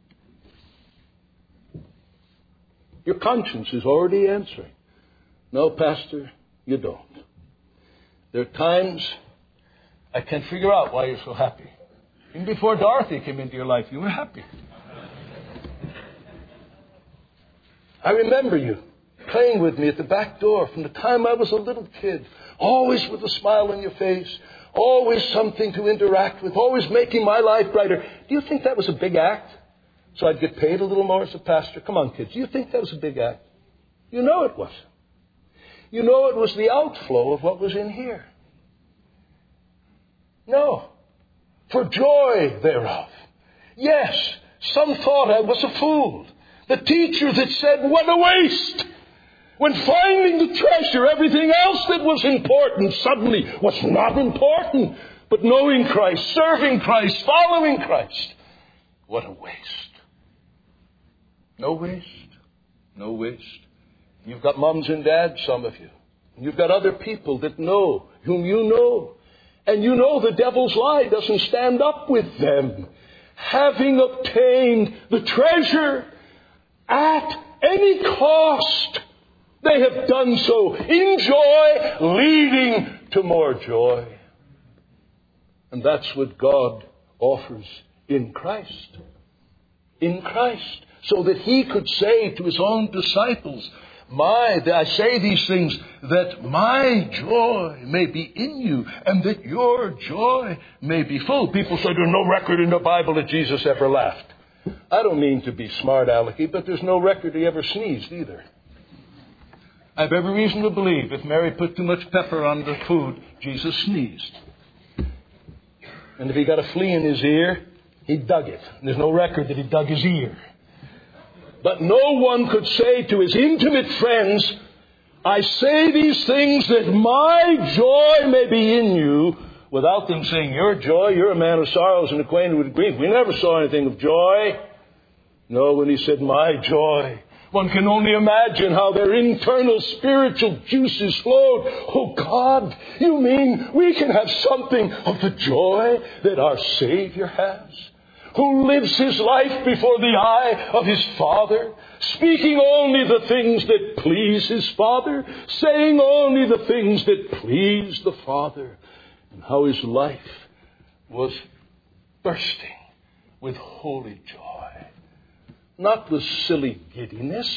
Your conscience is already answering. No, Pastor, you don't. There are times I can't figure out why you're so happy. Even before Dorothy came into your life, you were happy. I remember you playing with me at the back door from the time I was a little kid, always with a smile on your face, always something to interact with, always making my life brighter. Do you think that was a big act? So I'd get paid a little more as a pastor? Come on, kids. Do you think that was a big act? You know it wasn't. You know it was the outflow of what was in here. No. For joy thereof. Yes, some thought I was a fool. The teacher that said, what a waste! When finding the treasure, everything else that was important suddenly was not important. But knowing Christ, serving Christ, following Christ, what a waste. No waste. No waste. You've got mums and dads, some of you. And you've got other people that know, whom you know. And you know the devil's lie doesn't stand up with them. Having obtained the treasure at any cost, they have done so in joy, leading to more joy. And that's what God offers in Christ. In Christ. So that he could say to his own disciples, I say these things that my joy may be in you and that your joy may be full. People say there's no record in the Bible that Jesus ever laughed. I don't mean to be smart alecky, but there's no record he ever sneezed either. I have every reason to believe if Mary put too much pepper on the food, Jesus sneezed. And if he got a flea in his ear, he dug it. And there's no record that he dug his ear. But no one could say to his intimate friends, I say these things that my joy may be in you, without them saying, your joy, you're a man of sorrows and acquainted with grief. We never saw anything of joy. No, when he said, my joy, one can only imagine how their internal spiritual juices flowed. Oh God, you mean we can have something of the joy that our Savior has? Who lives his life before the eye of his Father, speaking only the things that please his Father, saying only the things that please the Father, and how his life was bursting with holy joy. Not with silly giddiness,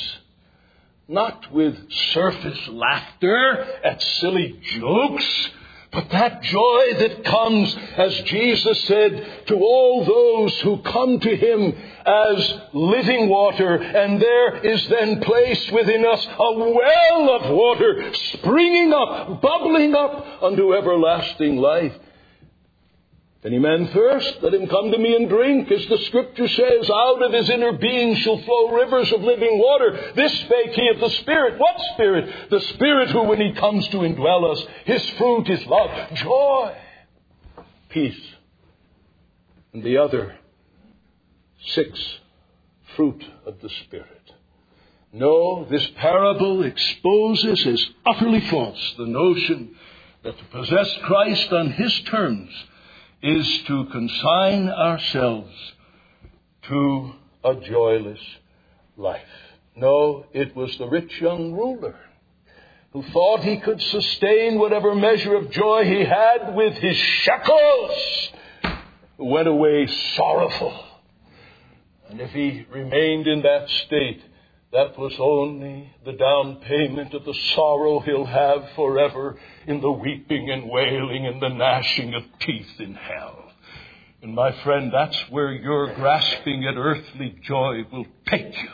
not with surface laughter at silly jokes, but that joy that comes, as Jesus said, to all those who come to him as living water. And there is then placed within us a well of water springing up, bubbling up unto everlasting life. If any man thirst, let him come to me and drink. As the Scripture says, out of his inner being shall flow rivers of living water. This spake he of the Spirit. What Spirit? The Spirit who, when he comes to indwell us, his fruit is love, joy, peace. And the other 6 fruit of the Spirit. No, this parable exposes as utterly false the notion that to possess Christ on his terms is to consign ourselves to a joyless life. No, it was the rich young ruler who thought he could sustain whatever measure of joy he had with his shekels, who went away sorrowful. And if he remained in that state, that was only the down payment of the sorrow he'll have forever in the weeping and wailing and the gnashing of teeth in hell. And my friend, that's where your grasping at earthly joy will take you.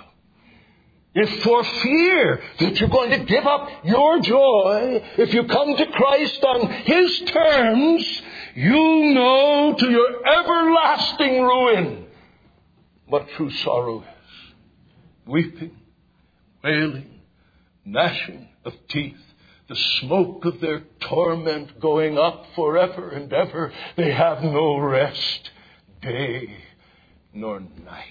If for fear that you're going to give up your joy, if you come to Christ on His terms, you'll know to your everlasting ruin what true sorrow is. Weeping, wailing, gnashing of teeth, the smoke of their torment going up forever and ever. They have no rest, day nor night.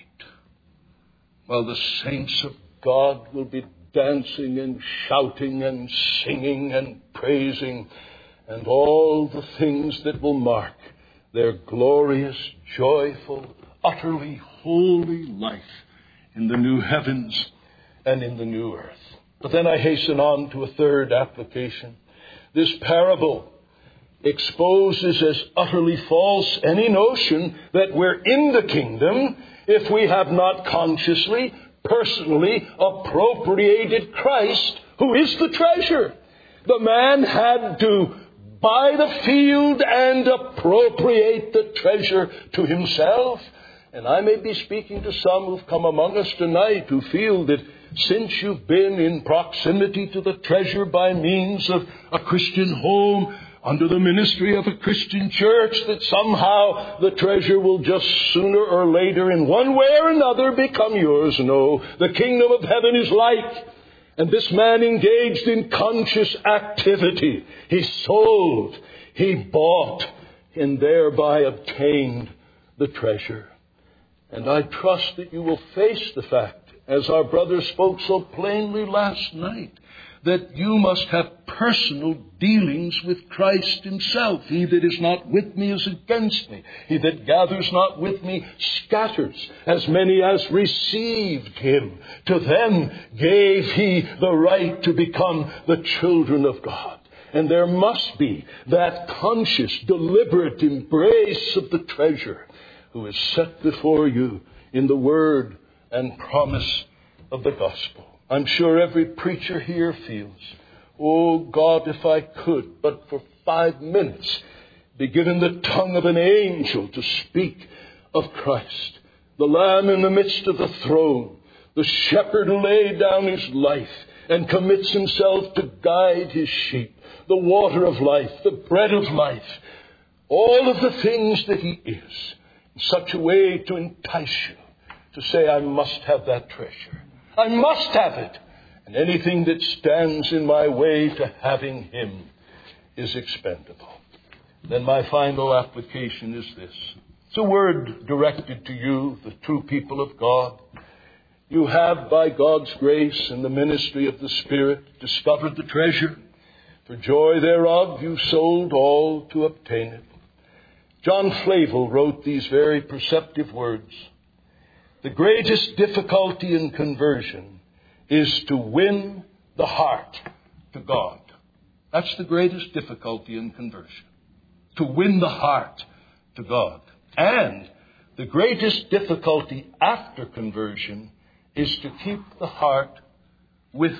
While the saints of God will be dancing and shouting and singing and praising, and all the things that will mark their glorious, joyful, utterly holy life in the new heavens and in the new earth. But then I hasten on to a third application. This parable exposes as utterly false any notion that we're in the kingdom if we have not consciously, personally appropriated Christ, who is the treasure. The man had to buy the field and appropriate the treasure to himself. And I may be speaking to some who've come among us tonight who feel that since you've been in proximity to the treasure by means of a Christian home, under the ministry of a Christian church, that somehow the treasure will just sooner or later in one way or another become yours. No, the kingdom of heaven is like. And this man engaged in conscious activity. He sold, he bought, and thereby obtained the treasure. And I trust that you will face the fact, as our brother spoke so plainly last night, that you must have personal dealings with Christ Himself. He that is not with me is against me. He that gathers not with me scatters. As many as received Him, to them gave He the right to become the children of God. And there must be that conscious, deliberate embrace of the treasure who is set before you in the word and promise of the gospel. I'm sure every preacher here feels, oh God, if I could, but for 5 minutes, be given the tongue of an angel to speak of Christ, the Lamb in the midst of the throne, the shepherd who laid down his life and commits himself to guide his sheep, the water of life, the bread of life, all of the things that He is, in such a way to entice you to say, I must have that treasure. I must have it. And anything that stands in my way to having Him is expendable. Then my final application is this. It's a word directed to you, the true people of God. You have, by God's grace and the ministry of the Spirit, discovered the treasure. For joy thereof you sold all to obtain it. John Flavel wrote these very perceptive words. The greatest difficulty in conversion is to win the heart to God. That's the greatest difficulty in conversion. To win the heart to God. And the greatest difficulty after conversion is to keep the heart with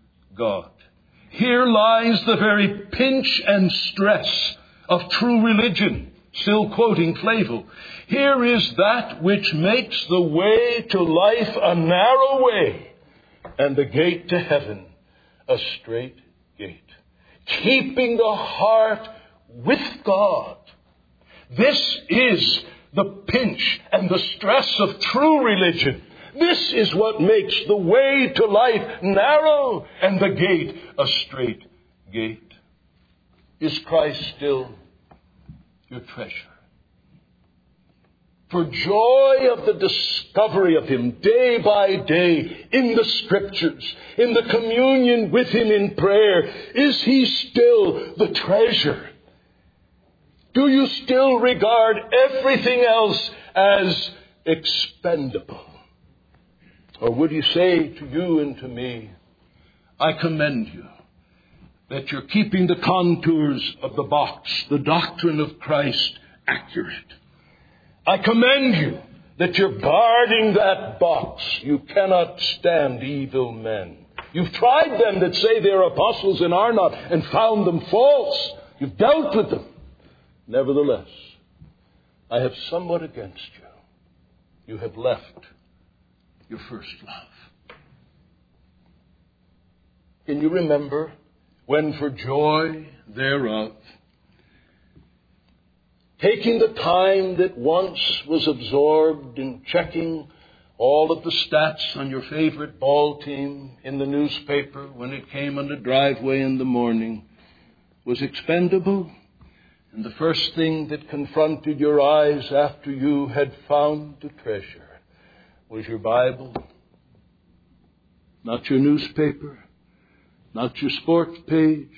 God. Here lies the very pinch and stress of true religion. Still quoting Flavel. Here is that which makes the way to life a narrow way and the gate to heaven a straight gate. Keeping the heart with God. This is the pinch and the stress of true religion. This is what makes the way to life narrow and the gate a straight gate. Is Christ still your treasure? For joy of the discovery of Him day by day in the Scriptures, in the communion with Him in prayer, is He still the treasure? Do you still regard everything else as expendable? Or would He say to you and to me, I commend you. that you're keeping the contours of the box, the doctrine of Christ, accurate. I commend you that you're guarding that box. You cannot stand evil men. You've tried them that say they're apostles and are not, and found them false. You've dealt with them. Nevertheless, I have somewhat against you. You have left your first love. Can you remember when for joy thereof, taking the time that once was absorbed in checking all of the stats on your favorite ball team in the newspaper when it came on the driveway in the morning, was expendable, and the first thing that confronted your eyes after you had found the treasure was your Bible, not your newspaper, not your sports page.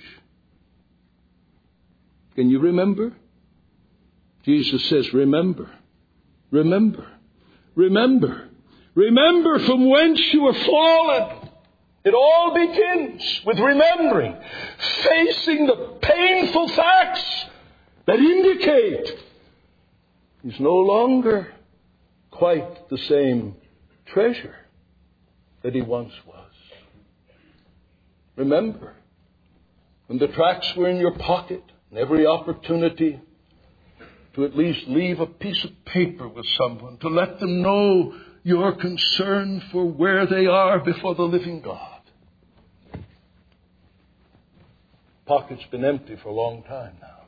Can you remember? Jesus says, remember, remember, remember. Remember from whence you were fallen. It all begins with remembering, facing the painful facts that indicate he's no longer quite the same treasure that he once was. Remember, when the tracts were in your pocket and every opportunity to at least leave a piece of paper with someone, to let them know your concern for where they are before the living God. Pocket's been empty for a long time now.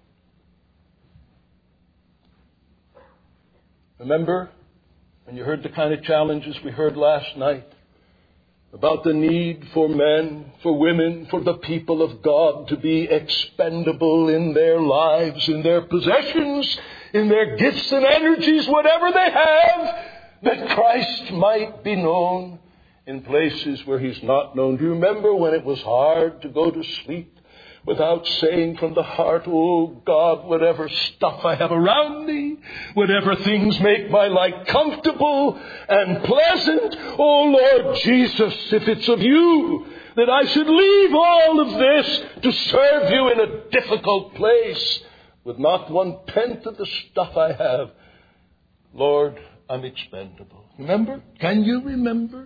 Remember when you heard the kind of challenges we heard last night about the need for men, for women, for the people of God to be expendable in their lives, in their possessions, in their gifts and energies, whatever they have, that Christ might be known in places where he's not known. Do you remember when it was hard to go to sleep without saying from the heart, oh God, whatever stuff I have around me, whatever things make my life comfortable and pleasant, oh Lord Jesus, if it's of you, that I should leave all of this to serve you in a difficult place with not 1/10 of the stuff I have. Lord, I'm expendable. Remember? Can you remember?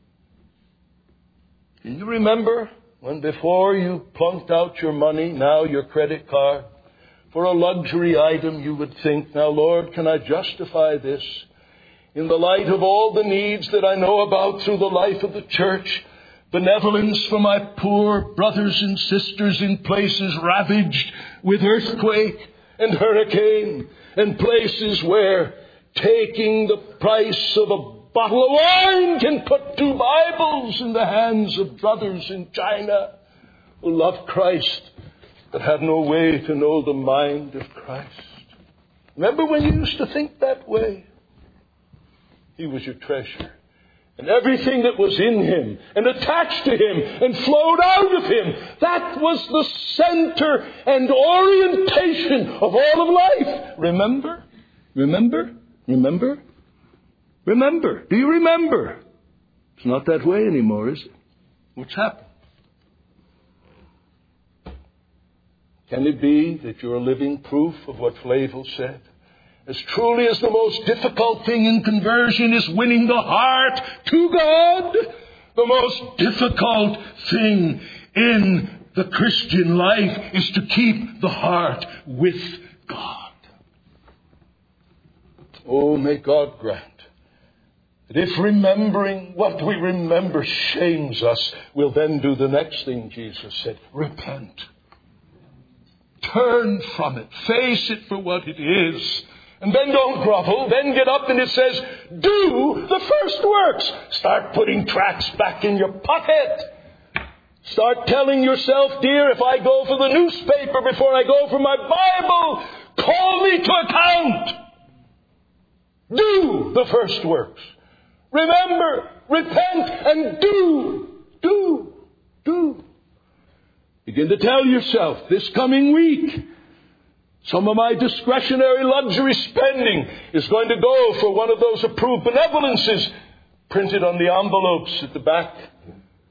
Can you remember when before you plunked out your money, now your credit card, for a luxury item, you would think, now Lord, can I justify this in the light of all the needs that I know about through the life of the church? Benevolence for my poor brothers and sisters in places ravaged with earthquake and hurricane, and places where taking the price of a bottle of wine can put 2 Bibles in the hands of brothers in China who love Christ but have no way to know the mind of Christ. Remember when you used to think that way? He was your treasure. And everything that was in him and attached to him and flowed out of him, that was the center and orientation of all of life. Remember? Remember? Remember? Remember. Do you remember? It's not that way anymore, is it? What's happened? Can it be that you're a living proof of what Flavel said? As truly as the most difficult thing in conversion is winning the heart to God, the most difficult thing in the Christian life is to keep the heart with God. Oh, may God grant that if remembering what we remember shames us, we'll then do the next thing Jesus said. Repent. Turn from it. Face it for what it is. And then don't grovel. Then get up and it says, do the first works. Start putting tracts back in your pocket. Start telling yourself, dear, if I go for the newspaper before I go for my Bible, call me to account. Do the first works. Remember, repent, and do. Begin to tell yourself this coming week, some of my discretionary luxury spending is going to go for one of those approved benevolences printed on the envelopes at the back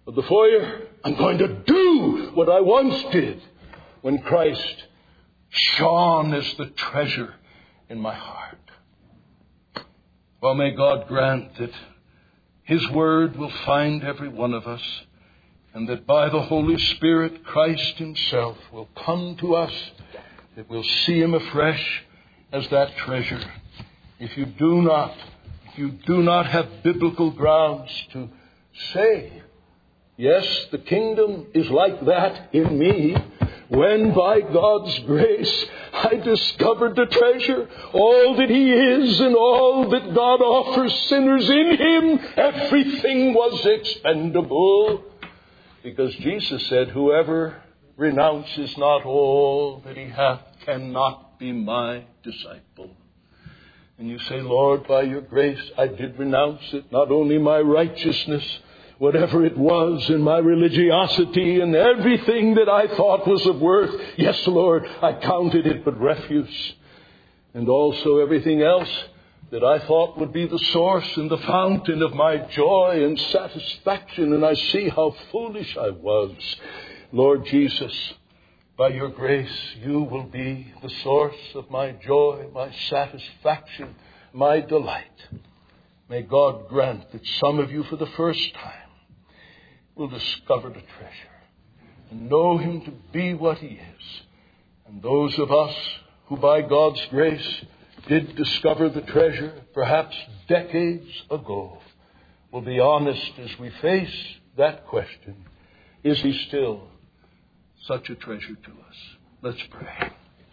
of the foyer. I'm going to do what I once did when Christ shone as the treasure in my heart. Well, may God grant that His Word will find every one of us, and that by the Holy Spirit, Christ Himself will come to us, that we'll see Him afresh as that treasure. If you do not have biblical grounds to say, yes, the kingdom is like that in me, when by God's grace I discovered the treasure, all that He is and all that God offers sinners in Him, everything was expendable. Because Jesus said, whoever renounces not all that he hath cannot be my disciple. And you say, Lord, by your grace I did renounce it, not only my righteousness, whatever it was, and my religiosity and everything that I thought was of worth. Yes, Lord, I counted it but refuse. And also everything else that I thought would be the source and the fountain of my joy and satisfaction. And I see how foolish I was. Lord Jesus, by your grace, you will be the source of my joy, my satisfaction, my delight. May God grant that some of you for the first time will discover the treasure and know Him to be what He is. And those of us who by God's grace did discover the treasure, perhaps decades ago, will be honest as we face that question. Is He still such a treasure to us? Let's pray.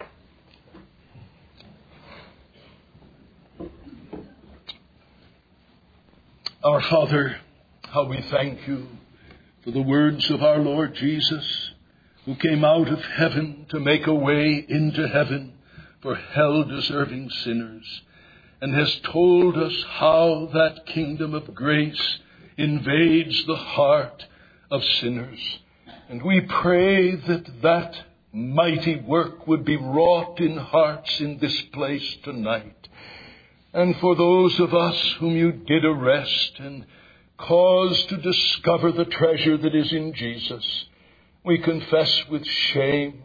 Our Father, how we thank you for the words of our Lord Jesus, who came out of heaven to make a way into heaven for hell-deserving sinners, and has told us how that kingdom of grace invades the heart of sinners. And we pray that that mighty work would be wrought in hearts in this place tonight. And for those of us whom you did arrest and cause to discover the treasure that is in Jesus, we confess with shame,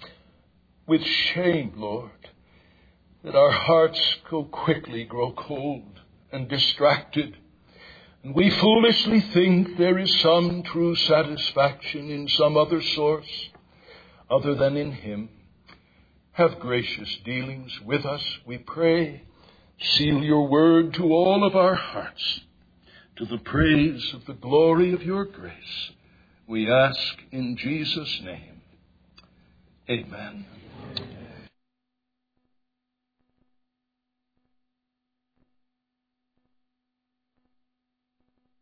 Lord, that our hearts quickly grow cold and distracted. And we foolishly think there is some true satisfaction in some other source other than in Him. Have gracious dealings with us, we pray. Seal your word to all of our hearts, to the praise of the glory of your grace. We ask in Jesus' name. Amen.